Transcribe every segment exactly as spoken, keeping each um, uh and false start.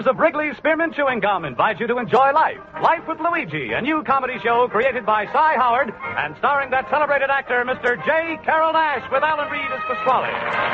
of Wrigley's Spearmint Chewing Gum invite you to enjoy life. Life with Luigi, a new comedy show created by Cy Howard and starring that celebrated actor, Mister J. Carroll Nash, with Alan Reed as Pasquale.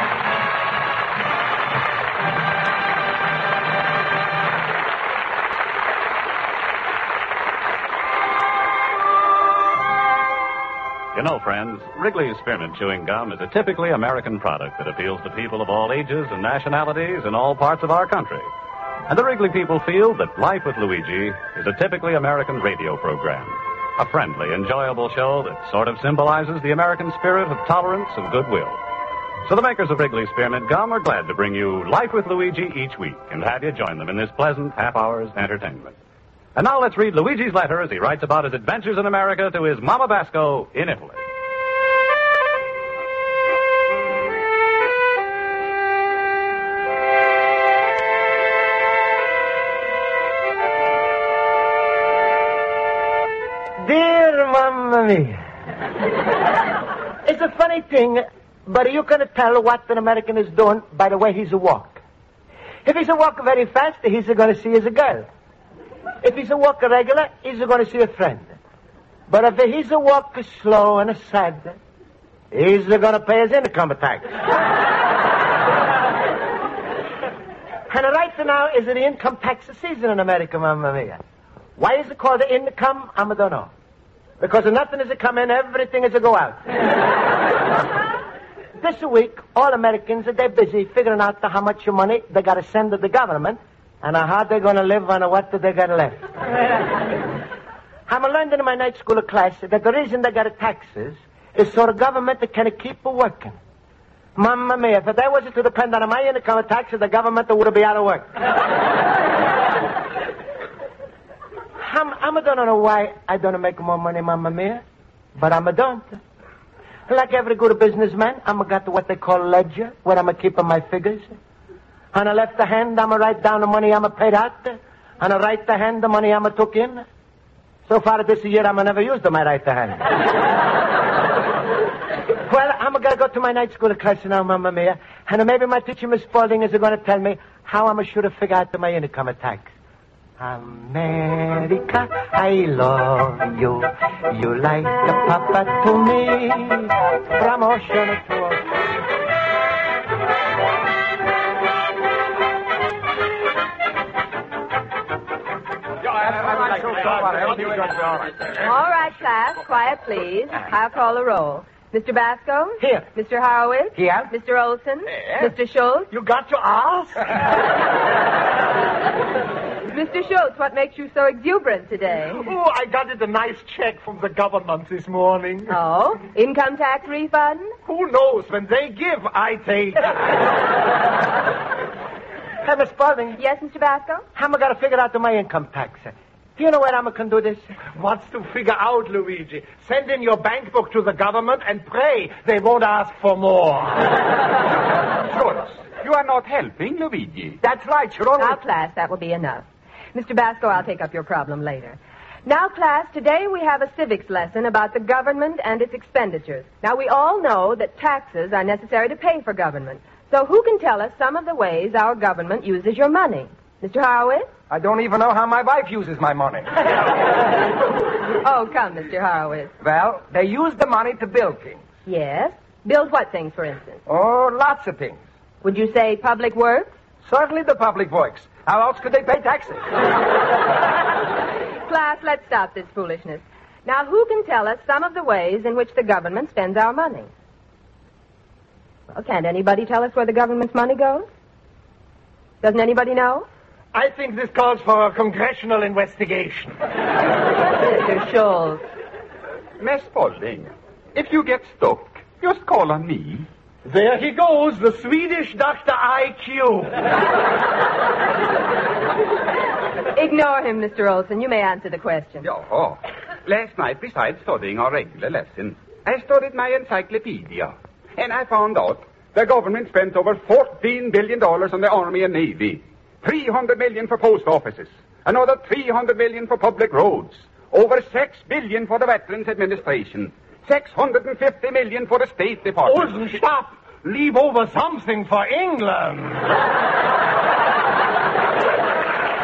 You know, friends, Wrigley's Spearmint Chewing Gum is a typically American product that appeals to people of all ages and nationalities in all parts of our country. And the Wrigley people feel that Life with Luigi is a typically American radio program. A friendly, enjoyable show that sort of symbolizes the American spirit of tolerance and goodwill. So the makers of Wrigley's Spearmint Gum are glad to bring you Life with Luigi each week and have you join them in this pleasant half-hour's entertainment. And now let's read Luigi's letter as he writes about his adventures in America to his Mama Basco in Italy. Dear Mamma Mia. It's a funny thing, but you can tell what an American is doing by the way he's a walk. If he's a walk very fast, he's going to see as a girl. If he's a walk regular, he's going to see a friend. But if he's a walk slow and a sad, he's going to pay his income tax. And right now is the income tax season in America, Mamma Mia. Why is it called the income? I don't know. Because nothing is a come in, everything is a go out. This week, all Americans, they're busy figuring out how much money they got to send to the government and how they're going to live on what they got left. I'm learning in my night school class that the reason they got taxes is so the government can keep working. Mamma mia, if that wasn't to depend on my income taxes, the government would be out of work. I'm, I'm don't know why I don't make more money, Mamma mia, but I'm a don't. Like every good businessman, I'm got what they call ledger, where I'm keeping my figures. On the left hand, I'm write down the money I'm paid out. On the right hand, the money I'm took in. So far this year, I'm never used my right hand. Well, I'm going to go to my night school class now, Mamma Mia, and maybe my teacher, Miss Spaulding, is going to tell me how I'm sure to figure out my income tax. America, I love you. You like a papa to me. Promotion to All right, class, quiet, please. I'll call a roll. Mister Basco? Here. Mister Horowitz? Here. Mister Olson? Here. Mister Schultz? You got your ass? Mister Schultz, what makes you so exuberant today? Oh, I got it a nice check from the government this morning. Oh? Income tax refund? Who knows? When they give, I take. Hey, Miss Spaulding. Yes, Mister Basco? I'm going to figure out my income tax. Do you know where I'm going to do this? What's to figure out, Luigi? Send in your bank book to the government and pray they won't ask for more. Schultz, you are not helping, Luigi. That's right, you're only... Now, class, that will be enough. Mister Basco, I'll take up your problem later. Now, class, today we have a civics lesson about the government and its expenditures. Now, we all know that taxes are necessary to pay for government. So who can tell us some of the ways our government uses your money? Mister Horowitz? I don't even know how my wife uses my money. Oh, come, Mister Horowitz. Well, they use the money to build things. Yes? Build what things, for instance? Oh, lots of things. Would you say public works? Certainly the public works. How else could they pay taxes? Class, let's stop this foolishness. Now, who can tell us some of the ways in which the government spends our money? Well, can't anybody tell us where the government's money goes? Doesn't anybody know? I think this calls for a congressional investigation. Mister Schultz. Miss Spaulding, if you get stuck, just call on me. There he goes, the Swedish Doctor I Q. Ignore him, Mister Olson. You may answer the question. Oh, last night, besides studying our regular lesson, I studied my encyclopedia. And I found out the government spent over fourteen billion dollars on the Army and Navy, three hundred million dollars for post offices, another three hundred million dollars for public roads, over six billion dollars for the Veterans Administration, six hundred fifty million dollars for the State Department. Olson, stop! Leave over something for England.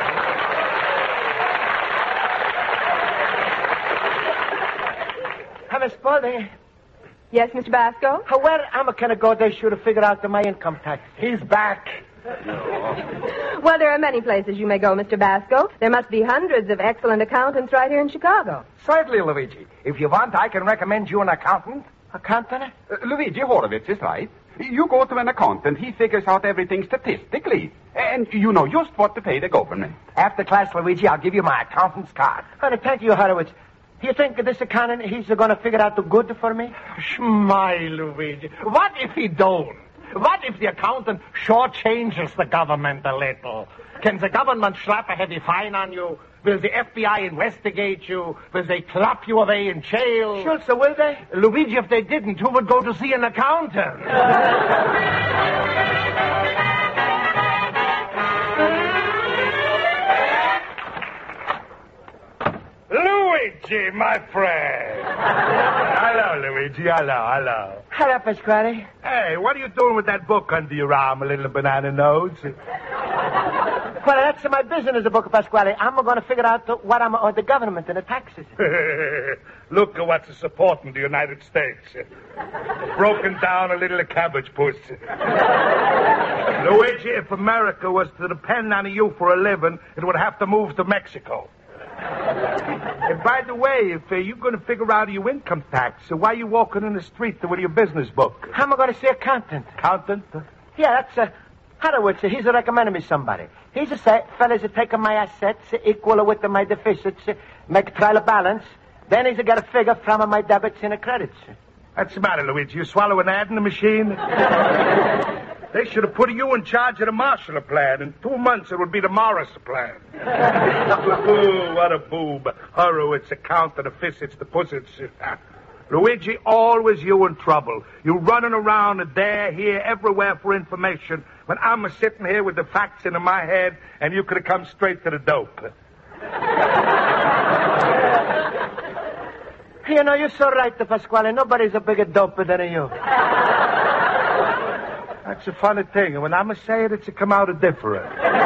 Spaulding. Yes, Mister Basco? How where am I going to go? They should have figured out my income tax. He's back. Well, there are many places you may go, Mister Basco. There must be hundreds of excellent accountants right here in Chicago. Certainly, Luigi. If you want, I can recommend you an accountant. Accountant? Uh, Luigi Horowitz is right. You go to an accountant, he figures out everything statistically. And you know just what to pay the government. After class, Luigi, I'll give you my accountant's card. Oh, thank you, Horowitz. You think this accountant, he's going to figure out the good for me? Schmai, Luigi. What if he don't? What if the accountant shortchanges the government a little? Can the government slap a heavy fine on you? Will the F B I investigate you? Will they clap you away in jail? Sure, so will they? Luigi, if they didn't, who would go to see an accountant? Luigi, my friend. Hello, Luigi. Hello, hello. Hello, Pasquale. Hey, what are you doing with that book under your arm, a little banana nose? Well, that's my business, the book, Pasquale. I'm going to figure out what I'm owed the government and the taxes. Look at what's supporting the United States. Broken down a little cabbage puss. Luigi, if America was to depend on you for a living, it would have to move to Mexico. And by the way, if uh, you're going to figure out your income tax, so why are you walking in the street with your business book? How am I going to see accountant? Accountant? Yeah, that's uh, Horowitz. He's recommending me somebody. He's a say, fellas, taking my assets, equal with my deficits, make a trial balance. Then he's got a figure from my debits and credits. What's the matter, Luigi? You swallow an ad in the machine? They should have put you in charge of the Marshall plan. In two months, it would be the Morris plan. Ooh, what a boob. Horowitz, accountant, the fissits, the pussits. Luigi, always you in trouble. You running around there, here, everywhere for information, when I'm sitting here with the facts into my head, and you could have come straight to the dope. You know, you're so right, Pasquale. Nobody's a bigger doper than you. That's a funny thing. And when I'm say it, it's a come out of different.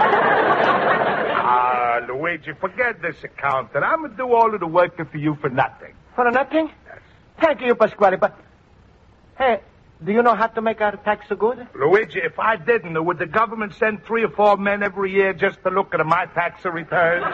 Ah, Luigi, forget this accountant. I'm going to do all of the work for you for nothing. For nothing? Yes. Thank you, Pasquale, but... Hey, do you know how to make our tax so good? Luigi, if I didn't, would the government send three or four men every year just to look at my tax returns?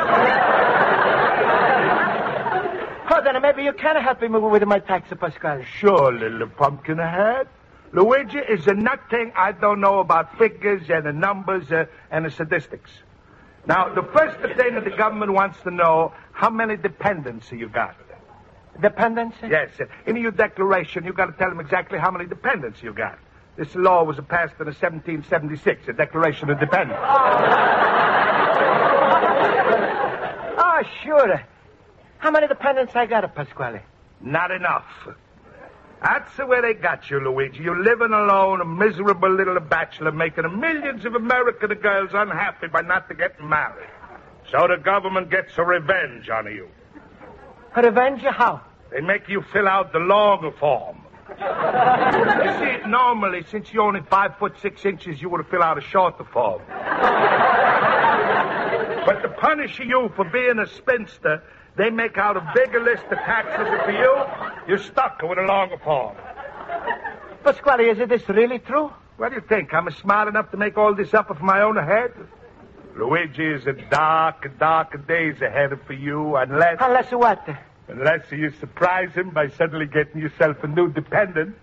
Oh, then maybe you can help me with my tax, Pasquale. Sure, little pumpkin head. Luigi is a nothing I don't know about figures and the numbers uh, and the statistics. Now, the first thing that the government wants to know, how many dependents you got? Dependents? Yes. In your declaration, you got to tell them exactly how many dependents you got. This law was passed in seventeen seventy-six, a Declaration of Dependence. Oh, sure. How many dependents I got, Pasquale? Not enough. That's the way they got you, Luigi. You're living alone, a miserable little bachelor, making millions of American girls unhappy by not getting married. So the government gets a revenge on you. A revenge? How? They make you fill out the longer form. You see, normally, since you're only five foot six inches, you would have filled out a shorter form. But to punish you for being a spinster, they make out a bigger list of taxes, and for you, you're stuck with a longer form. Pasquale, is this really true? What do you think? I'm smart enough to make all this up of my own head? Luigi, is a dark, dark days ahead for you, unless... Unless what? Unless you surprise him by suddenly getting yourself a new dependent.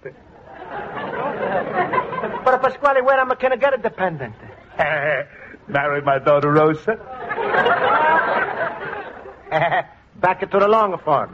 But, Pasquale, where am I going to get a dependent? Marry my daughter, Rosa. Back into the longer form.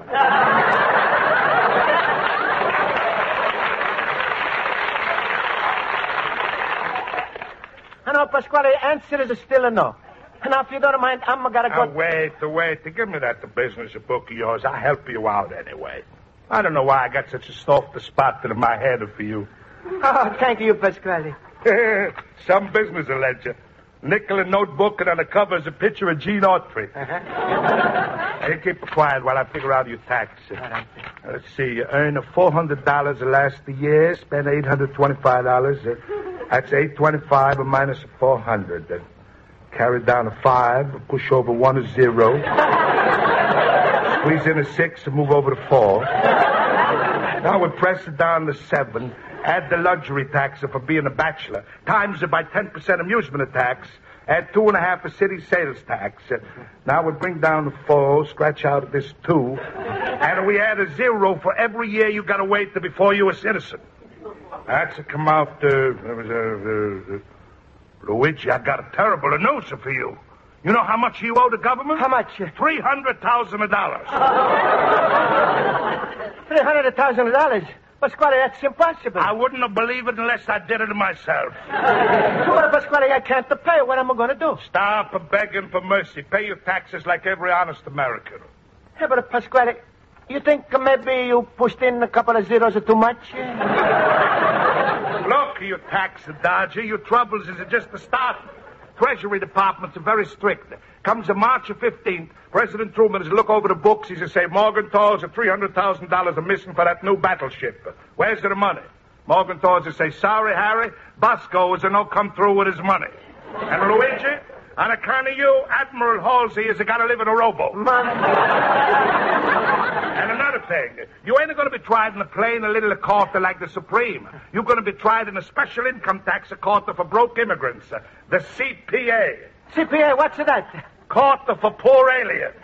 I know, Pasquale, the answer is still a no. Now, if you don't mind, I'm going to go... Now, wait, wait. Give me that the business book of yours. I'll help you out anyway. I don't know why I got such a soft spot in my head for you. Oh, thank you, Pasquale. Some business ledger. Nickel and notebook, and on the cover is a picture of Gene Autry. Uh-huh. Hey, keep it quiet while I figure out your tax. Right. Let's see. You earn four hundred dollars the last year, spend eight hundred twenty-five dollars. Uh, that's eight hundred twenty-five minus four hundred. Uh, carry down a five, push over one a zero. Squeeze in a six and move over to four. Now we press it down to seven, add the luxury tax for being a bachelor, times it by ten percent amusement tax, add two and a half for city sales tax. Uh, now we bring down the four, scratch out this two, and we add a zero for every year you got to wait till before you're a citizen. That's to come out, uh, uh, uh, uh, Luigi, I got a terrible news for you. You know how much you owe the government? How much? Three hundred thousand dollars. Three hundred thousand dollars? Pasquale, that's impossible. I wouldn't have believed it unless I did it myself. Well, Pasquale, I can't pay. What am I going to do? Stop begging for mercy. Pay your taxes like every honest American. Hey, but Pasquale, you think maybe you pushed in a couple of zeros too much? Look, you tax dodger, your troubles is just the start. Treasury Department's very strict. Comes to March fifteenth, President Truman is to look over the books. He's to say, Morgenthal's three hundred thousand dollars are missing for that new battleship. Where's the money? Morgenthal's to say, sorry, Harry, Bosco is to no come through with his money. And Luigi, on account of you, Admiral Halsey is got to live in a rowboat. And another thing, you ain't going to be tried in a plain little court like the Supreme. You're going to be tried in a special income tax court for broke immigrants, the C P A. C P A, what's that? Court for poor aliens.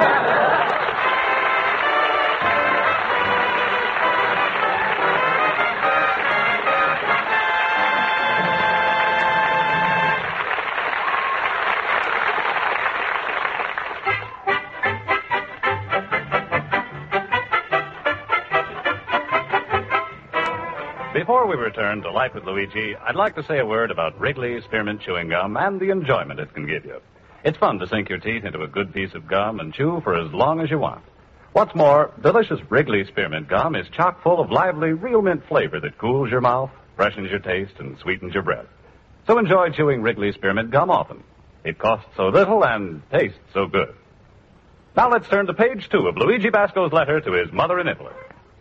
Before we return to Life with Luigi, I'd like to say a word about Wrigley Spearmint Chewing Gum and the enjoyment it can give you. It's fun to sink your teeth into a good piece of gum and chew for as long as you want. What's more, delicious Wrigley Spearmint Gum is chock full of lively, real mint flavor that cools your mouth, freshens your taste, and sweetens your breath. So enjoy chewing Wrigley Spearmint Gum often. It costs so little and tastes so good. Now let's turn to page two of Luigi Basco's letter to his mother in Italy.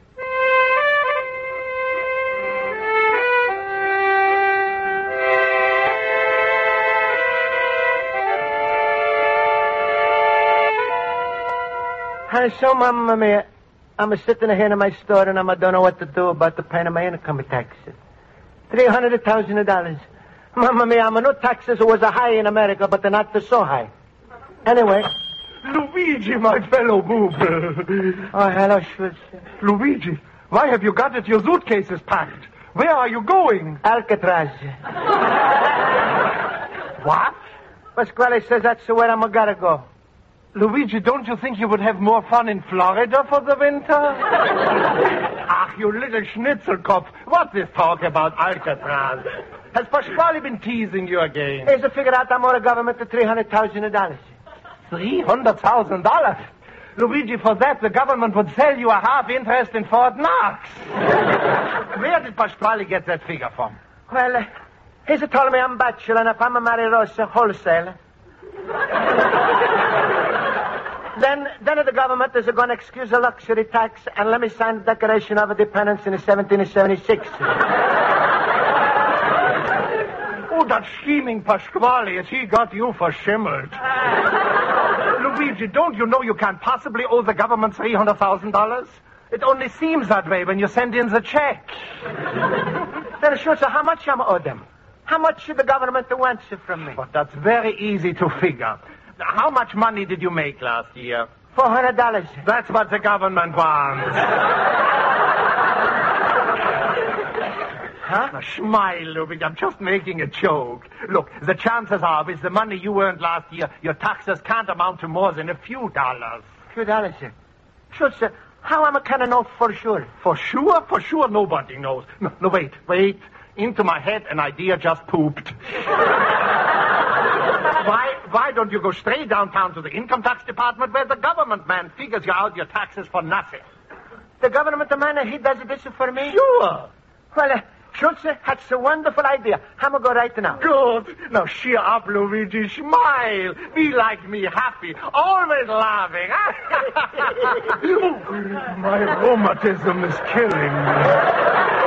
And so, Mamma Mia, I'm sitting here in my store and I don't know what to do about the paying of my income taxes. Three hundred thousand dollars. Mamma Mia, I know taxes was a high in America, but they're not so high. Anyway. Luigi, my fellow boob. Oh, hello, Schultz. Luigi, why have you got it? Your suitcases packed. Where are you going? Alcatraz. What? Pasquale says that's where I'm gotta go. Luigi, don't you think you would have more fun in Florida for the winter? Ach, you little schnitzelkopf. What's this talk about Alcatraz? Has Pasquale been teasing you again? He's to figure out I'm more government to three hundred thousand dollars. Three hundred thousand dollars? Luigi, for that, the government would sell you a half interest in Fort Knox. Where did Pasquale get that figure from? Well, uh, he's told me I'm bachelor, and if I'm a marry Rosa wholesale... Then, then the government is going to excuse the luxury tax and let me sign the Declaration of Independence in seventeen seventy-six. Oh, that scheming Pasquale, has he got you for shimmered? Luigi, don't you know you can't possibly owe the government three hundred thousand dollars? It only seems that way when you send in the check. Then, sure, so how much am I owe them? How much should the government want from me? But that's very easy to figure. How much money did you make last year? Four hundred dollars. That's what the government wants. Huh? Now, smile, Luigi. I'm just making a joke. Look, the chances are, with the money you earned last year, your taxes can't amount to more than a few dollars. A few dollars, sir. Sure, sir. How am I kind of know for sure? For sure? For sure, nobody knows. No, no, wait, wait. Into my head, an idea just pooped. Why, why don't you go straight downtown to the income tax department where the government man figures you out your taxes for nothing? The government man, he does this for me? Sure. Well, uh, Schultz, that's a wonderful idea. I'm going to go right now. Good. Now, cheer up, Luigi. Smile. Be like me, happy. Always laughing. My rheumatism is killing me.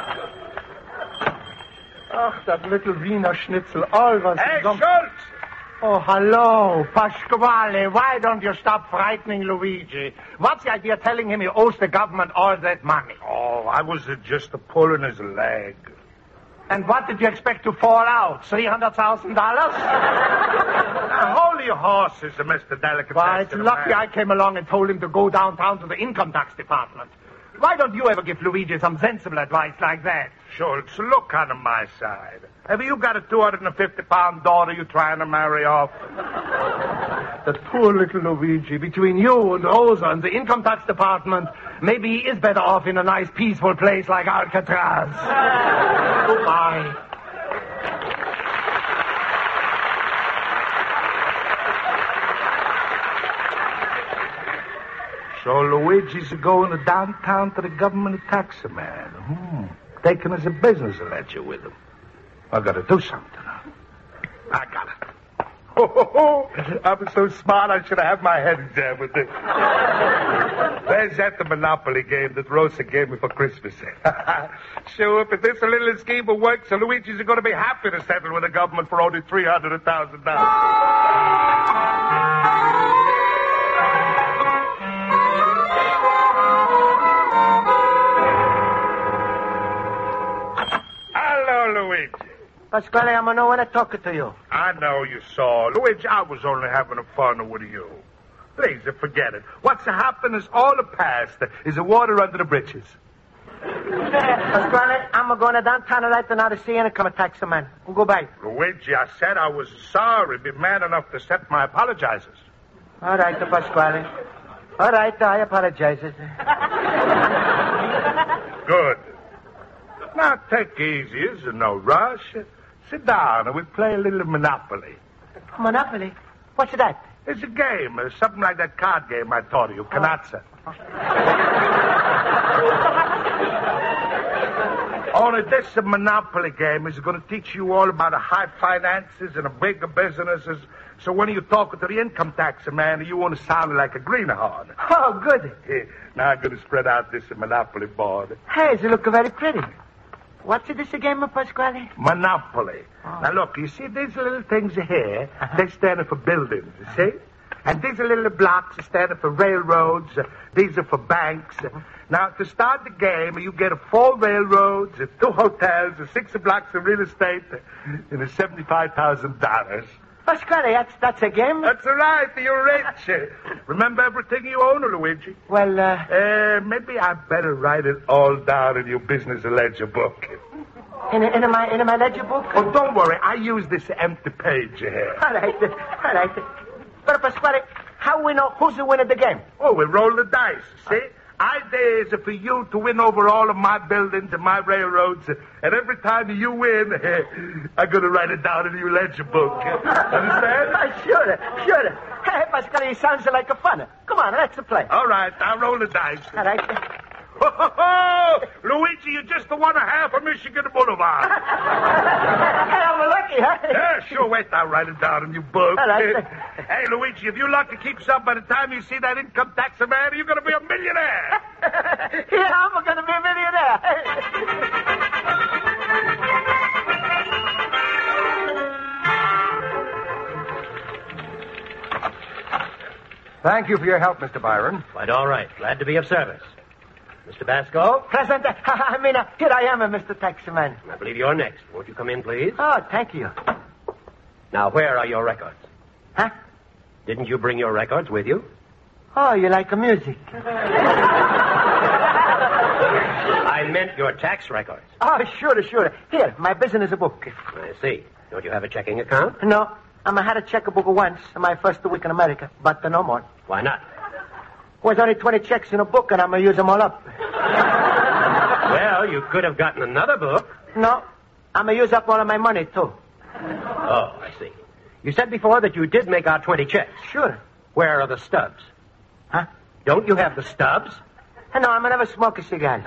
Ach, that little Wiener Schnitzel, always... Hey, Schultz! Oh, hello, Pasquale. Why don't you stop frightening Luigi? What's the idea of telling him he owes the government all that money? Oh, I was uh, just uh, pulling his leg. And what did you expect to fall out? three hundred thousand dollars? Now, hold your horses, uh, Mister Delicatessen. Why, it's lucky I came along and told him to go downtown to the income tax department. Why don't you ever give Luigi some sensible advice like that? Schultz, look on my side. Have you got a two hundred fifty pound daughter you're trying to marry off? The poor little Luigi, between you and Rosa and the income tax department, maybe he is better off in a nice, peaceful place like Alcatraz. Goodbye. So Luigi's going to downtown to the government taxi man. Hmm. Taking us a business ledger with him. I got to do something. I got it. Oh, ho, ho. I'm so smart I should have had my head examined with it. There's that the Monopoly game that Rosa gave me for Christmas. Sure, if this little scheme will work, so Luigi's going to be happy to settle with the government for only three hundred thousand dollars. Luigi. Pasquale, I'm no one talking to you. I know you saw. Luigi, I was only having a fun with you. Please, forget it. What's happened is all the past. Is the water under the bridges. Pasquale, I'm going to downtown right now to see you and come a taxi man. Goodbye. Luigi, I said I was sorry. Be man enough to accept my apologizes. All right, Pasquale. All right, I apologize. Good. Now, take it easy. There's no rush. Sit down and we'll play a little Monopoly. Monopoly? What's that? It's a game. Uh, something like that card game I taught you, Canazza. Oh. Only this uh, Monopoly game is going to teach you all about the high finances and the bigger businesses. So when you talk to the income tax man, you want to sound like a greenhorn. Oh, good. Now I'm going to spread out this Monopoly board. Hey, you look very pretty. What's this game, Pasquale? Monopoly. Oh. Now, look, you see these little things here? Uh-huh. They stand for buildings, you see? And these little blocks are standing for railroads. Uh, these are for banks. Uh, now, to start the game, you get a four railroads, uh, two hotels, uh, six blocks of real estate, uh, and a seventy-five thousand dollars. Pasquale, that's, that's a game? That's right. You're rich. Remember everything you own, Luigi? Well, uh... Uh, maybe I better write it all down in your business ledger book. In, in, my, in my ledger book? Oh, don't worry. I use this empty page here. All right. All right. But, Pasquale, how we know who's the winner of the game? Oh, we roll the dice, see? Idea is for you to win over all of my buildings and my railroads, and every time you win, I'm going to write it down in your ledger book. Understand? Uh, sure, sure. Hey, Pasquale, it sounds like a fun. Come on, let's play. All right, I'll roll the dice. All right. Ho, ho, ho! Luigi, you're just the one and a half of Michigan Boulevard. Hey, I'm lucky, huh? Yeah, sure. Wait, I'll write it down in your book. All right. Hey, Luigi, if your luck keeps up, by the time you see that income tax man, you're going to be a millionaire. Yeah, I'm going to be a millionaire. Thank you for your help, Mister Byron. Quite all right. Glad to be of service. Mister Basco? Present. I mean, uh, here I am, uh, Mister Taximan. I believe you're next. Won't you come in, please? Oh, thank you. Now, where are your records? Huh? Didn't you bring your records with you? Oh, you like the music? I meant your tax records. Oh, sure, sure. Here, my business book. I see. Don't you have a checking account? No. I had a checkbook once, my first week in America, but uh, no more. Why not? There's only twenty checks in a book, and I'm going to use them all up. Well, you could have gotten another book. No. I'm going to use up all of my money, too. Oh, I see. You said before that you did make out twenty checks. Sure. Where are the stubs? Huh? Don't you have the stubs? No, I'm going to never smoke a cigar.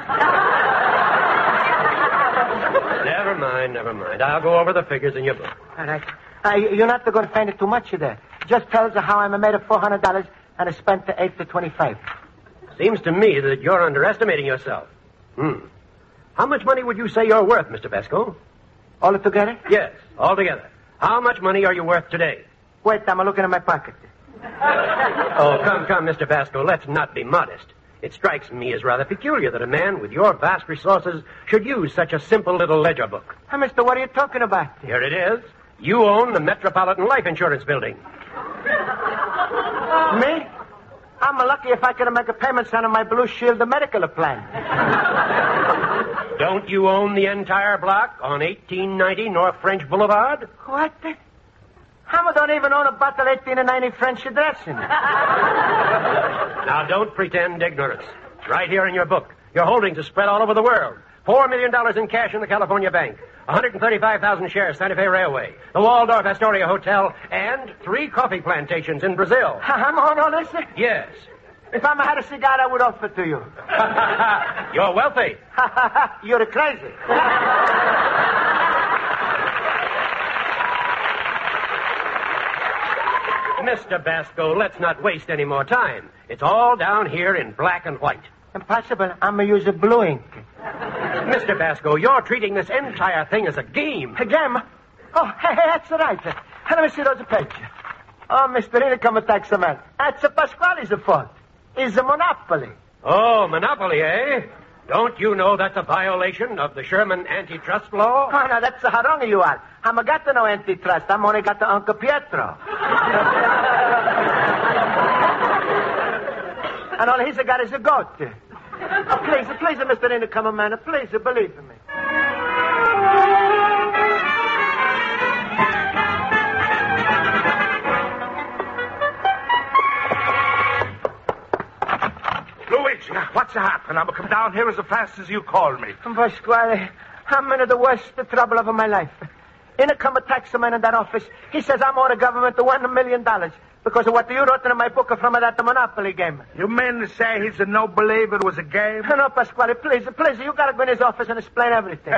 Never mind, never mind. I'll go over the figures in your book. All right. Uh, you're not going to find it too much there. Just tells her how I made of four hundred dollars and I spent the eight to twenty-five. Seems to me that you're underestimating yourself. Hmm. How much money would you say you're worth, Mister Basco? All together? Yes, altogether. How much money are you worth today? Wait, I'm looking in my pocket. Oh, come, come, Mister Basco, let's not be modest. It strikes me as rather peculiar that a man with your vast resources should use such a simple little ledger book. Hey, mister, what are you talking about? Here it is. You own the Metropolitan Life Insurance Building. Me? I'm lucky if I can make a payment on my Blue Shield medical plan. Don't you own the entire block on eighteen ninety North French Boulevard? What? I don't even own a bottle of eighteen ninety French dressing. Now, don't pretend ignorance. It's right here in your book. Your holdings are spread all over the world. Four million dollars in cash in the California Bank. one hundred thirty-five thousand shares, Santa Fe Railway. The Waldorf Astoria Hotel. And three coffee plantations in Brazil. I'm on all this? Yes. If I had a cigar, I would offer to you. You're wealthy. You're crazy. Mister Basco, let's not waste any more time. It's all down here in black and white. Impossible. I'm going to use a blue ink. Mister Basco, you're treating this entire thing as a game. A game? Oh, hey, hey, that's right. Hey, let me see those pages. Oh, Mister Income Tax Man. That's a Pasquale's fault. It's a monopoly. Oh, monopoly, eh? Don't you know that's a violation of the Sherman antitrust law? Oh, no, that's how wrong you are. I'm a got no antitrust. I'm only got the Uncle Pietro. And all he's got is a goat. Oh, please, please, Mister Income Man, please, believe in me. Luigi, what's happened? I'm going to come down here as fast as you call me. Pasquale, I'm in the worst trouble of my life. In a come a taxman in that office. He says I'm owed the government one million dollars because of what you wrote in my book from that Monopoly game. You mean to say he's a no believer it was a game? No, Pasquale, please, please, you got to go in his office and explain everything.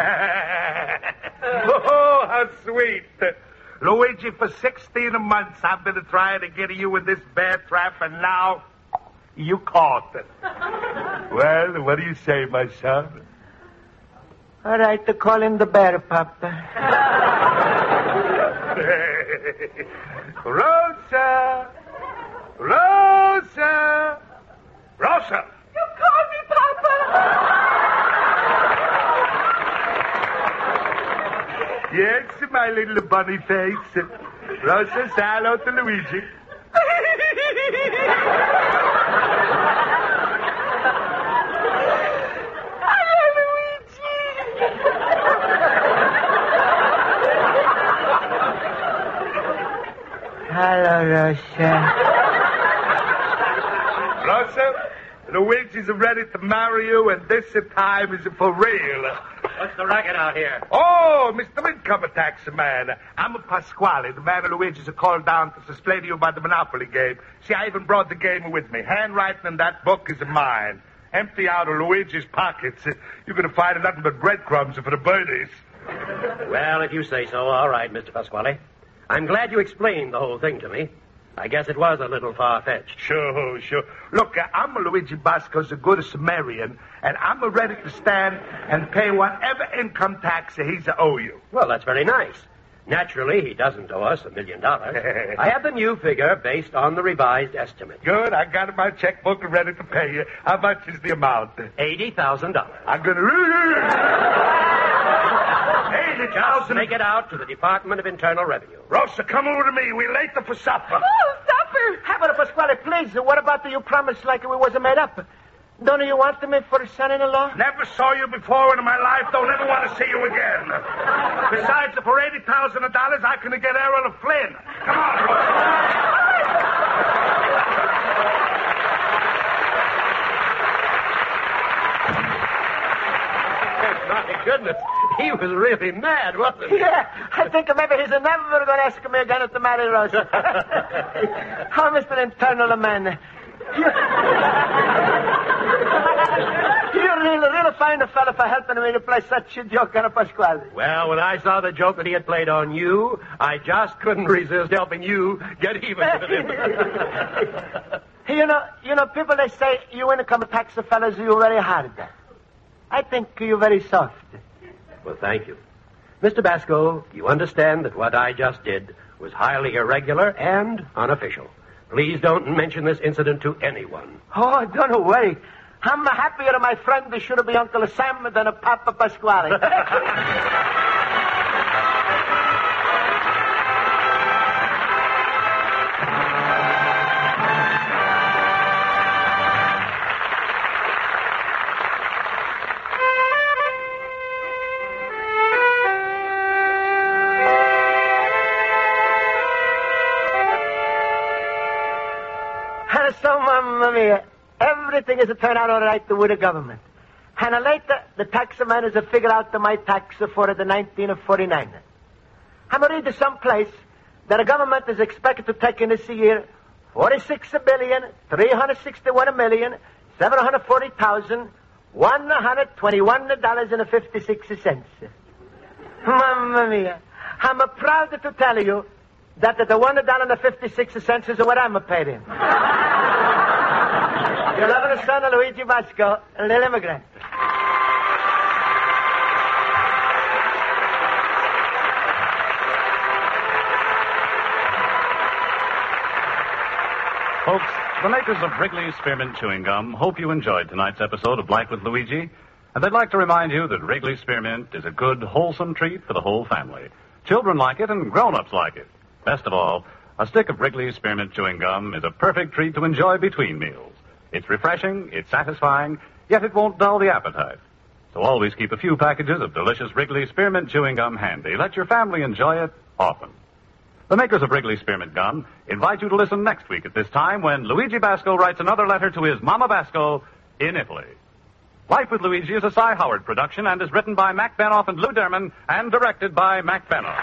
Oh, how sweet. Luigi, for sixteen months I've been trying to get you in this bear trap, and now you caught it. Well, what do you say, my son? All right, to call in the bear, Papa. Rosa! Rosa! Rosa! You called me, Papa! Yes, my little bunny face. Rosa, say hello to Luigi. Hello, Rosa. Rosa, Luigi's ready to marry you, and this time is for real. What's the racket out here? Oh, Mister Income Tax Man. I'm a Pasquale, the man Luigi's called down to explain to you about the Monopoly game. See, I even brought the game with me. Handwriting in that book is mine. Empty out of Luigi's pockets. You're going to find nothing but breadcrumbs for the birdies. Well, if you say so, all right, Mister Pasquale. I'm glad you explained the whole thing to me. I guess it was a little far-fetched. Sure, sure. Look, uh, I'm Luigi Basco's a good Sumerian, and I'm ready to stand and pay whatever income tax he's owe you. Well, that's very nice. Naturally, he doesn't owe us a million dollars. I have the new figure based on the revised estimate. Good. I got my checkbook ready to pay you. How much is the amount? Eighty thousand dollars. I'm going to... Eighty thousand. Make it out to the Department of Internal Revenue. Rosa, come over to me. We're late for supper. Oh, supper! How about Pasquale, please? What about the you promised like we wasn't made up? Don't you want me for a son-in-law? Never saw you before in my life. Don't ever want to see you again. Besides, for eighty thousand dollars, I can get Errol Flynn. Come on, Rosa. My goodness, he was really mad, wasn't he? Yeah, I think maybe he's never going to ask me again to marry Rosa. Oh, Mister Internal Man. You... You're really, really fine fellow for helping me to play such a joke on a Pasquale. Well, when I saw the joke that he had played on you, I just couldn't resist helping you get even with him. you know, you know, people, they say you income tax fellas, you're very hard. I think you're very soft. Well, thank you. Mister Basco, you understand that what I just did was highly irregular and unofficial. Please don't mention this incident to anyone. Oh, don't worry. I'm happier my friend should be Uncle Sam than a Papa Pasquale. So, Mamma Mia, everything is to turn out all right with the government. And later, the tax man has figured out the my tax for the nineteen forty-nine. I'm reading someplace that the government is expected to take in this year forty-six billion, three hundred sixty-one million, seven hundred forty thousand, one hundred twenty-one dollars and fifty-six cents. Mamma Mia, I'm proud to tell you that the one dollar and fifty-six cents is what I'm paid in. Your loving son, Luigi Basco, a little immigrant. Folks, the makers of Wrigley's Spearmint Chewing Gum hope you enjoyed tonight's episode of Life with Luigi, and they'd like to remind you that Wrigley's Spearmint is a good, wholesome treat for the whole family. Children like it and grown-ups like it. Best of all, a stick of Wrigley's Spearmint Chewing Gum is a perfect treat to enjoy between meals. It's refreshing, it's satisfying, yet it won't dull the appetite. So always keep a few packages of delicious Wrigley's Spearmint Chewing Gum handy. Let your family enjoy it often. The makers of Wrigley's Spearmint Gum invite you to listen next week at this time when Luigi Basco writes another letter to his Mama Basco in Italy. Life with Luigi is a Cy Howard production and is written by Mac Benoff and Lou Derman and directed by Mac Benoff.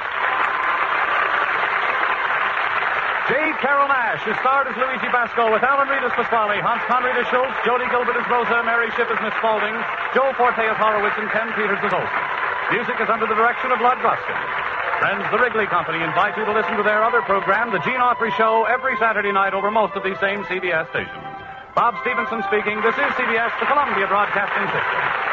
J. Carol Nash is starred as Luigi Basco with Alan Reed as Pasquale, Hans Conried as Schultz, Jody Gilbert as Rosa, Mary Shipp as Miss Spaulding, Joe Forte as Horowitz, and Ken Peters as Olson. Music is under the direction of Lud Gluskin. Friends, the Wrigley Company invite you to listen to their other program, The Gene Autry Show, every Saturday night over most of these same C B S stations. Bob Stevenson speaking. This is C B S, the Columbia Broadcasting System.